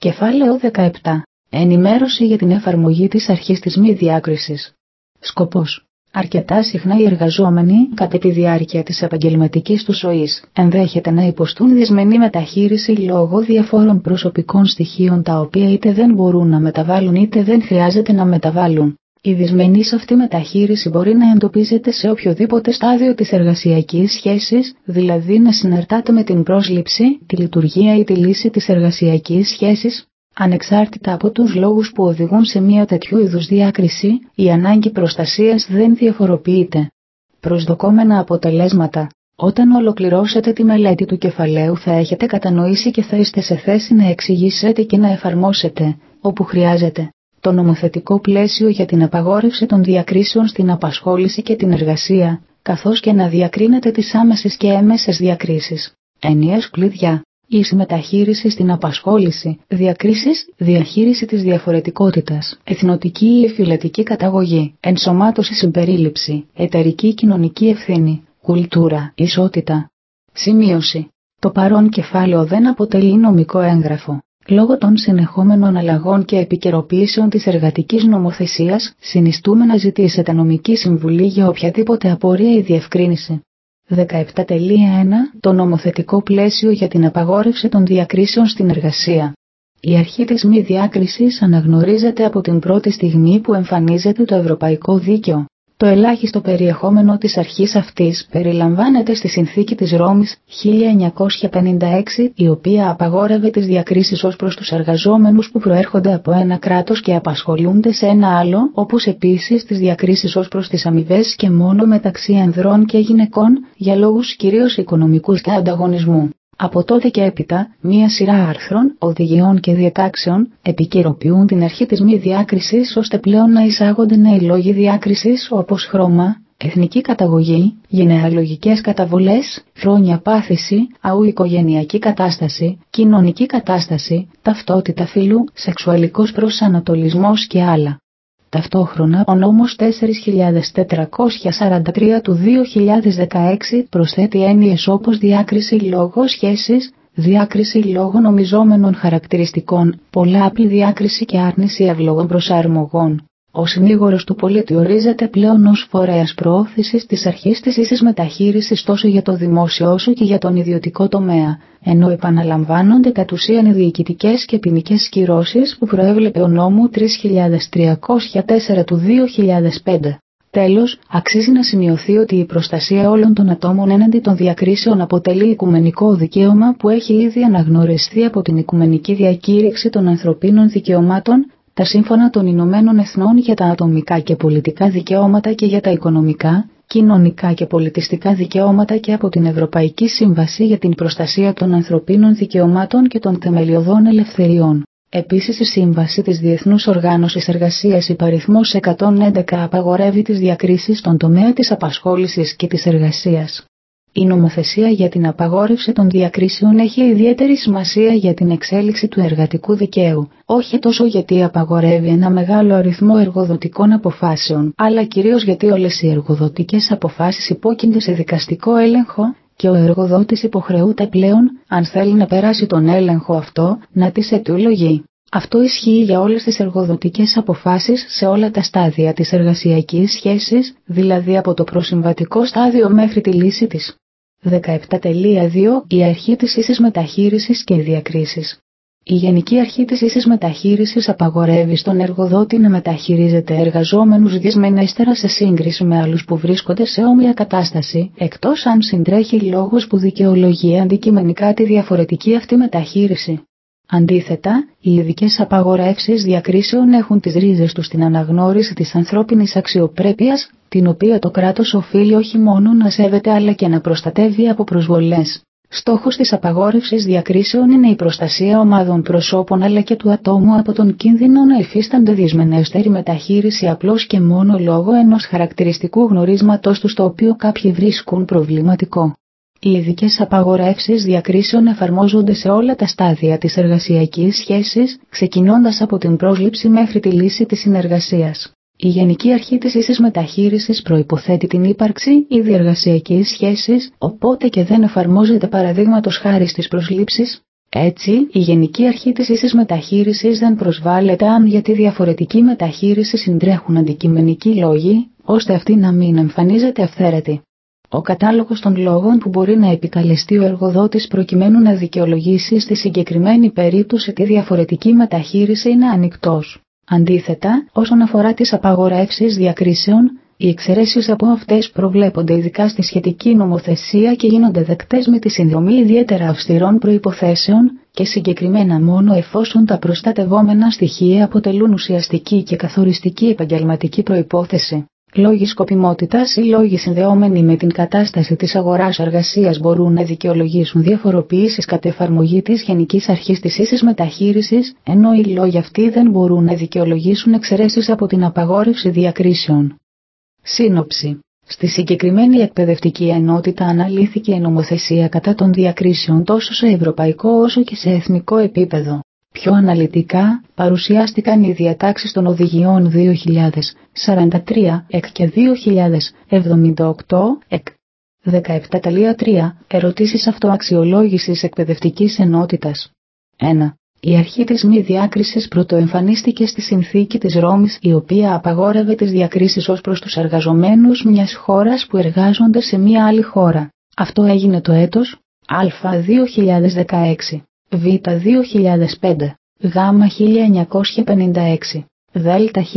Κεφάλαιο 17. Ενημέρωση για την εφαρμογή της αρχής της μη διάκρισης. Σκοπός. Αρκετά συχνά οι εργαζόμενοι, κατά τη διάρκεια της επαγγελματικής τους ζωής, ενδέχεται να υποστούν δυσμενή μεταχείριση λόγω διαφόρων προσωπικών στοιχείων τα οποία είτε δεν μπορούν να μεταβάλουν είτε δεν χρειάζεται να μεταβάλουν. Η δυσμενής αυτή μεταχείριση μπορεί να εντοπίζεται σε οποιοδήποτε στάδιο της εργασιακής σχέσης, δηλαδή να συναρτάται με την πρόσληψη, τη λειτουργία ή τη λύση της εργασιακής σχέσης. Ανεξάρτητα από τους λόγους που οδηγούν σε μια τέτοιου είδους διάκριση, η ανάγκη προστασίας δεν διαφοροποιείται. Προσδοκόμενα αποτελέσματα. Όταν ολοκληρώσετε τη μελέτη του κεφαλαίου θα έχετε κατανοήσει και θα είστε σε θέση να εξηγήσετε και να εφαρμόσετε, όπου χρειάζεται, το νομοθετικό πλαίσιο για την απαγόρευση των διακρίσεων στην απασχόληση και την εργασία, καθώς και να διακρίνετε τις άμεσες και έμμεσες διακρίσεις. Έννοιες κλειδιά. Ίση μεταχείριση στην απασχόληση, διακρίσεις, διαχείριση της διαφορετικότητας, εθνοτική ή φυλετική καταγωγή, ενσωμάτωση συμπερίληψη, εταιρική κοινωνική ευθύνη, κουλτούρα, ισότητα. Σημείωση. Το παρόν κεφάλαιο δεν αποτελεί νομικό έγγραφο. Λόγω των συνεχόμενων αλλαγών και επικαιροποιήσεων της εργατικής νομοθεσίας, συνιστούμε να ζητήσετε νομική συμβουλή για οποιαδήποτε απορία ή διευκρίνηση. 17.1. Το νομοθετικό πλαίσιο για την απαγόρευση των διακρίσεων στην εργασία. Η αρχή της μη διάκρισης αναγνωρίζεται από την πρώτη στιγμή που εμφανίζεται το ευρωπαϊκό δίκαιο. Το ελάχιστο περιεχόμενο της αρχής αυτής περιλαμβάνεται στη Συνθήκη της Ρώμης 1956, η οποία απαγόρευε τις διακρίσεις ως προς τους εργαζόμενους που προέρχονται από ένα κράτος και απασχολούνται σε ένα άλλο, όπως επίσης τις διακρίσεις ως προς τις αμοιβές και μόνο μεταξύ ανδρών και γυναικών, για λόγους κυρίως οικονομικούς και ανταγωνισμού. Από τότε και έπειτα, μία σειρά άρθρων, οδηγιών και διατάξεων επικαιροποιούν την αρχή της μη διάκρισης ώστε πλέον να εισάγονται νέοι λόγοι διάκρισης όπως χρώμα, εθνική καταγωγή, γενεαλογικές καταβολές, χρόνια πάθηση, οικογενειακή κατάσταση, κοινωνική κατάσταση, ταυτότητα φύλου, σεξουαλικός προσανατολισμός και άλλα. Ταυτόχρονα, ο νόμος 4.443 του 2016 προσθέτει έννοιες όπως διάκριση λόγω σχέσης, διάκριση λόγω νομιζόμενων χαρακτηριστικών, πολλάπλη διάκριση και άρνηση εύλογων προσαρμογών. Ο συνήγορος του πολίτη ορίζεται πλέον ως φορέας προώθησης της αρχής της ίσης μεταχείρισης τόσο για το δημόσιο όσο και για τον ιδιωτικό τομέα, ενώ επαναλαμβάνονται κατ' ουσίαν οι διοικητικές και ποινικές κυρώσεις που προέβλεπε ο νόμου 3.304 του 2005. Τέλος, αξίζει να σημειωθεί ότι η προστασία όλων των ατόμων έναντι των διακρίσεων αποτελεί οικουμενικό δικαίωμα που έχει ήδη αναγνωριστεί από την Οικουμενική Διακήρυξη των Ανθρωπίνων Δικαιωμάτων, τα Σύμφωνα των Ηνωμένων Εθνών για τα ατομικά και πολιτικά δικαιώματα και για τα οικονομικά, κοινωνικά και πολιτιστικά δικαιώματα και από την Ευρωπαϊκή Σύμβαση για την Προστασία των Ανθρωπίνων Δικαιωμάτων και των Θεμελιωδών Ελευθεριών. Επίσης η Σύμβαση της Διεθνούς Οργάνωσης Εργασίας υπαριθμός 111 απαγορεύει τις διακρίσεις στον τομέα της απασχόλησης και της εργασίας. Η νομοθεσία για την απαγόρευση των διακρίσεων έχει ιδιαίτερη σημασία για την εξέλιξη του εργατικού δικαίου, όχι τόσο γιατί απαγορεύει ένα μεγάλο αριθμό εργοδοτικών αποφάσεων, αλλά κυρίως γιατί όλες οι εργοδοτικές αποφάσεις υπόκεινται σε δικαστικό έλεγχο και ο εργοδότης υποχρεούται πλέον, αν θέλει να περάσει τον έλεγχο αυτό, να τις αιτιολογεί. Αυτό ισχύει για όλες τις εργοδοτικές αποφάσεις σε όλα τα στάδια της εργασιακής σχέσης, δηλαδή από το προσυμβατικό στάδιο μέχρι τη λύση της. 17.2. Η αρχή της ίσης μεταχείρισης και διακρίσεις. Η Γενική Αρχή της ίσης μεταχείρισης απαγορεύει στον εργοδότη να μεταχειρίζεται εργαζόμενους δυσμενέστερα σε σύγκριση με άλλους που βρίσκονται σε όμοια κατάσταση, εκτός αν συντρέχει λόγος που δικαιολογεί αντικειμενικά τη διαφορετική αυτή μεταχείριση. Αντίθετα, οι ειδικές απαγορεύσεις διακρίσεων έχουν τις ρίζες τους στην αναγνώριση της ανθρώπινης αξιοπρέπειας, την οποία το κράτος οφείλει όχι μόνο να σέβεται αλλά και να προστατεύει από προσβολές. Στόχος της απαγόρευσης διακρίσεων είναι η προστασία ομάδων προσώπων αλλά και του ατόμου από τον κίνδυνο να υφίστανται δυσμενέστερη μεταχείριση απλώς και μόνο λόγω ενός χαρακτηριστικού γνωρίσματος του στο οποίο κάποιοι βρίσκουν προβληματικό. Οι ειδικές απαγορεύσεις διακρίσεων εφαρμόζονται σε όλα τα στάδια της εργασιακής σχέσης, ξεκινώντας από την πρόσληψη μέχρι τη λύση της συνεργασίας. Η Γενική Αρχή της ίσης μεταχείρισης προϋποθέτει την ύπαρξη ήδη εργασιακής σχέσης, οπότε και δεν εφαρμόζεται παραδείγματος χάρη στις προσλήψεις. Έτσι, η Γενική Αρχή της ίσης μεταχείρισης δεν προσβάλλεται αν για τη διαφορετική μεταχείριση συντρέχουν αντικειμενικοί λόγοι, ώστε αυτή να μην εμφανίζεται αυθαίρετη. Ο κατάλογος των λόγων που μπορεί να επικαλεστεί ο εργοδότης προκειμένου να δικαιολογήσει στη συγκεκριμένη περίπτωση τη διαφορετική μεταχείριση είναι ανοιχτός. Αντίθετα, όσον αφορά τις απαγορεύσεις διακρίσεων, οι εξαιρέσεις από αυτές προβλέπονται ειδικά στη σχετική νομοθεσία και γίνονται δεκτές με τη συνδρομή ιδιαίτερα αυστηρών προϋποθέσεων και συγκεκριμένα μόνο εφόσον τα προστατευόμενα στοιχεία αποτελούν ουσιαστική και καθοριστική επαγγελματική προϋπόθεση. Λόγοι σκοπιμότητας ή λόγοι συνδεόμενοι με την κατάσταση της αγοράς εργασίας μπορούν να δικαιολογήσουν διαφοροποιήσεις κατ' εφαρμογή της Γενικής Αρχής της ίσης μεταχείρισης, ενώ οι λόγοι αυτοί δεν μπορούν να δικαιολογήσουν εξαιρέσεις από την απαγόρευση διακρίσεων. Σύνοψη. Στη συγκεκριμένη εκπαιδευτική ενότητα αναλύθηκε η νομοθεσία κατά των διακρίσεων τόσο σε ευρωπαϊκό όσο και σε εθνικό επίπεδο. Πιο αναλυτικά, παρουσιάστηκαν οι διατάξεις των οδηγιών 2043 ΕΚ και 2078 ΕΚ. 17.3 Ερωτήσεις αυτοαξιολόγησης εκπαιδευτικής ενότητας. 1. Η αρχή της μη διάκρισης πρωτοεμφανίστηκε στη συνθήκη της Ρώμης, η οποία απαγόρευε τις διακρίσεις ως προς τους εργαζομένους μιας χώρας που εργάζονται σε μια άλλη χώρα. Αυτό έγινε το έτος Α 2016, Β 2005, Γ 1956, Δ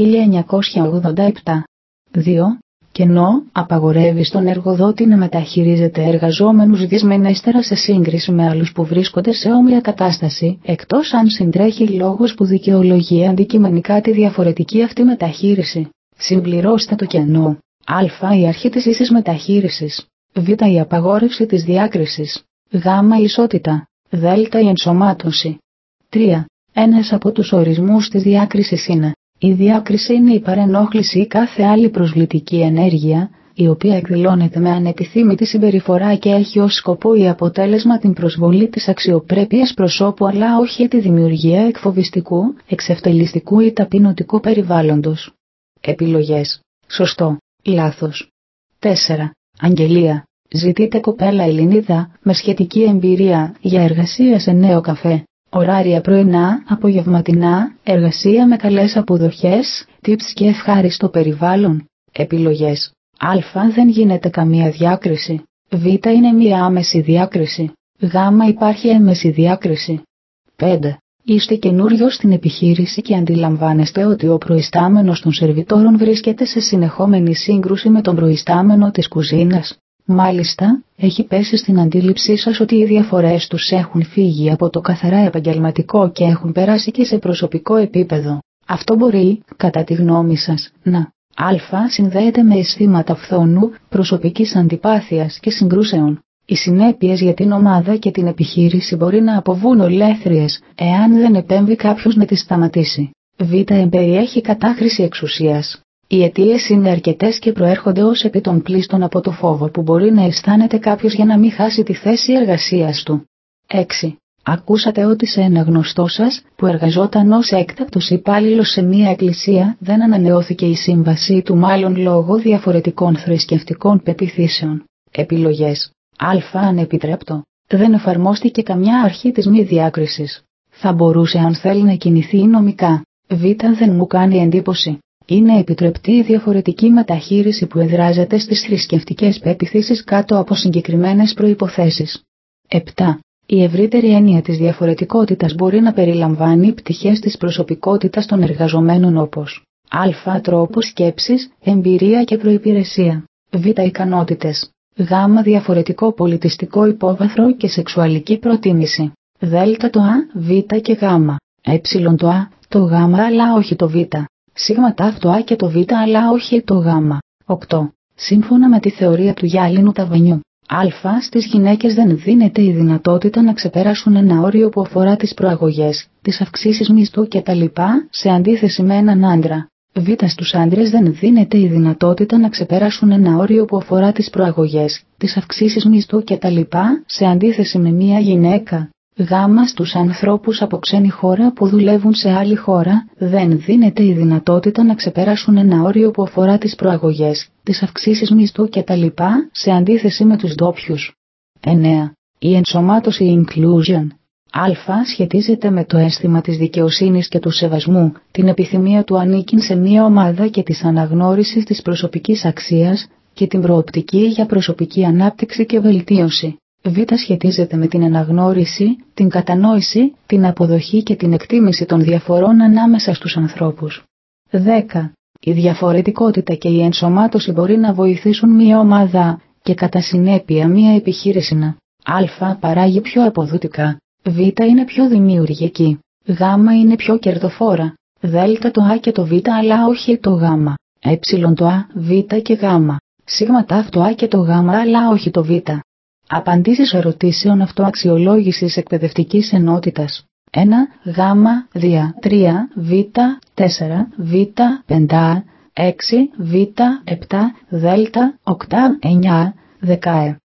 1987. 2. Κενό, απαγορεύει στον εργοδότη να μεταχειρίζεται εργαζόμενους δυσμενέστερα σε σύγκριση με άλλους που βρίσκονται σε όμοια κατάσταση, εκτός αν συντρέχει λόγος που δικαιολογεί αντικειμενικά τη διαφορετική αυτή μεταχείριση. Συμπληρώστε το κενό. Α. Η αρχή της ίσης μεταχείρισης. Β. Η απαγόρευση της διάκρισης. Γ. Η ισότητα. Δ. Η ενσωμάτωση. 3. Ένας από τους ορισμούς της διάκρισης είναι: η διάκριση είναι η παρενόχληση ή κάθε άλλη προσβλητική ενέργεια, η οποία εκδηλώνεται με ανεπιθύμητη συμπεριφορά και έχει ως σκοπό ή αποτέλεσμα την προσβολή της αξιοπρέπειας προσώπου αλλά όχι τη δημιουργία εκφοβιστικού, εξευτελιστικού ή ταπεινωτικού περιβάλλοντος. Επιλογές. Σωστό. Λάθος. 4. Αγγελία. Ζητείτε κοπέλα Ελληνίδα, με σχετική εμπειρία, για εργασία σε νέο καφέ. Ωράρια πρωινά, απογευματινά, εργασία με καλές αποδοχές, tips και ευχάριστο περιβάλλον. Επιλογές. Α. Δεν γίνεται καμία διάκριση. Β. Είναι μία άμεση διάκριση. Γ. Υπάρχει έμμεση διάκριση. 5. Είστε καινούριος στην επιχείρηση και αντιλαμβάνεστε ότι ο προϊστάμενος των σερβιτόρων βρίσκεται σε συνεχόμενη σύγκρουση με τον προϊστάμενο της κουζίνας. Μάλιστα, έχει πέσει στην αντίληψή σας ότι οι διαφορές τους έχουν φύγει από το καθαρά επαγγελματικό και έχουν περάσει και σε προσωπικό επίπεδο. Αυτό μπορεί, κατά τη γνώμη σας, να Α. Συνδέεται με αισθήματα φθόνου, προσωπικής αντιπάθειας και συγκρούσεων. Οι συνέπειες για την ομάδα και την επιχείρηση μπορεί να αποβούν ολέθριες, εάν δεν επέμβει κάποιος να τις σταματήσει. Β. Εμπεριέχει κατάχρηση εξουσίας. Οι αιτίες είναι αρκετές και προέρχονται ως επί των πλήστων από το φόβο που μπορεί να αισθάνεται κάποιος για να μην χάσει τη θέση εργασίας του. 6. Ακούσατε ότι σε ένα γνωστό σας, που εργαζόταν ως έκτακτος υπάλληλος σε μία εκκλησία, δεν ανανεώθηκε η σύμβασή του μάλλον λόγω διαφορετικών θρησκευτικών πεποιθήσεων. Επιλογές. Α. Ανεπιτρέπτο. Δεν εφαρμόστηκε καμιά αρχή της μη διάκρισης. Θα μπορούσε αν θέλει να κινηθεί νομικά. Β. Δεν μου κάνει εντύπωση. Είναι επιτρεπτή η διαφορετική μεταχείριση που εδράζεται στις θρησκευτικές πεποιθήσεις κάτω από συγκεκριμένες προϋποθέσεις. 7. Η ευρύτερη έννοια της διαφορετικότητας μπορεί να περιλαμβάνει πτυχές της προσωπικότητας των εργαζομένων όπως Α. Τρόπο σκέψης, εμπειρία και προϋπηρεσία. Β. Ικανότητες. Γ. Διαφορετικό πολιτιστικό υπόβαθρο και σεξουαλική προτίμηση. Δ. Το Α, Β και Γ. Ε. Το Α, το Γ αλλά όχι το Β. Σίγμα το Α και το Β αλλά όχι το Γ. 8. Σύμφωνα με τη θεωρία του γυάλινου ταβανιού, Α. Στις γυναίκες δεν δίνεται η δυνατότητα να ξεπεράσουν ένα όριο που αφορά τις προαγωγές, τις αυξήσεις μισθού κτλ. Σε αντίθεση με έναν άντρα. Β. Στους άντρες δεν δίνεται η δυνατότητα να ξεπεράσουν ένα όριο που αφορά τις προαγωγές, τις αυξήσεις μισθού κτλ. Σε αντίθεση με μία γυναίκα. Γ. Στους ανθρώπους από ξένη χώρα που δουλεύουν σε άλλη χώρα, δεν δίνεται η δυνατότητα να ξεπεράσουν ένα όριο που αφορά τις προαγωγές, τις αυξήσεις μισθού κτλ. Σε αντίθεση με τους ντόπιους. 9. Η ενσωμάτωση inclusion. Α σχετίζεται με το αίσθημα της δικαιοσύνης και του σεβασμού, την επιθυμία του ανήκειν σε μία ομάδα και της αναγνώρισης της προσωπικής αξίας και την προοπτική για προσωπική ανάπτυξη και βελτίωση. Β σχετίζεται με την αναγνώριση, την κατανόηση, την αποδοχή και την εκτίμηση των διαφορών ανάμεσα στους ανθρώπους. 10. Η διαφορετικότητα και η ενσωμάτωση μπορεί να βοηθήσουν μία ομάδα και κατά συνέπεια μία επιχείρηση να Α παράγει πιο αποδοτικά, Β είναι πιο δημιουργική, Γ είναι πιο κερδοφόρα, Δ το Α και το Β αλλά όχι το Γ, Ε το Α, Β και Γ, Σ το Α και το Γ αλλά όχι το Β. Απαντήσεις ερωτήσεων αυτοαξιολόγησης εκπαιδευτικής ενότητας. 1. Γ, 3, Β, 4, Β, 5, 6, Β, 7, Δ, 8, 9, 10.